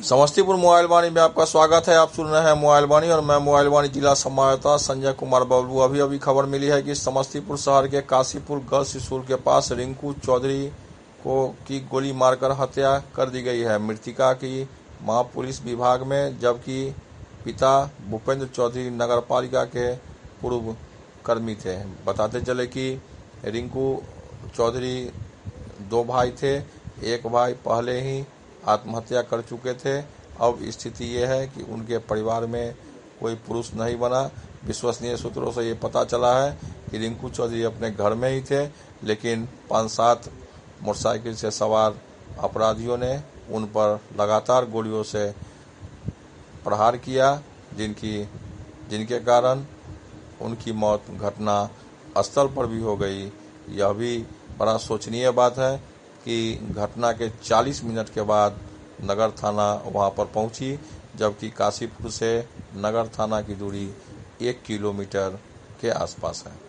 Samastipur mobile वाणी में आपका स्वागत है। आप सुन रहे हैं मोबाइल वाणी और मैं मोबाइल वाणी जिला संवाददाता संजय कुमार बबलू। अभी खबर मिली है कि समस्तीपुर शहर के काशीपुर गर्ल्स स्कूल के पास रिंकू चौधरी की गोली मारकर हत्या कर दी गई है। मृतका की मां पुलिस विभाग में, जबकि पिता भूपेंद्र चौधरी नगरपालिका के पूर्व कर्मी थे। बताते चले कि रिंकू चौधरी दो भाई थे। एक भाई पहले ही आत्महत्या कर चुके थे। अब स्थिति ये है कि उनके परिवार में कोई पुरुष नहीं बना। विश्वसनीय सूत्रों से ये पता चला है कि रिंकू चौधरी अपने घर में ही थे, लेकिन 5-7 मोटरसाइकिल से सवार अपराधियों ने उन पर लगातार गोलियों से प्रहार किया, जिनके कारण उनकी मौत घटना स्थल पर भी हो गई। यह भी बड़ा शोचनीय बात है कि घटना के 40 मिनट के बाद नगर थाना वहां पर पहुंची, जबकि काशीपुर से नगर थाना की दूरी 1 किलोमीटर के आसपास है।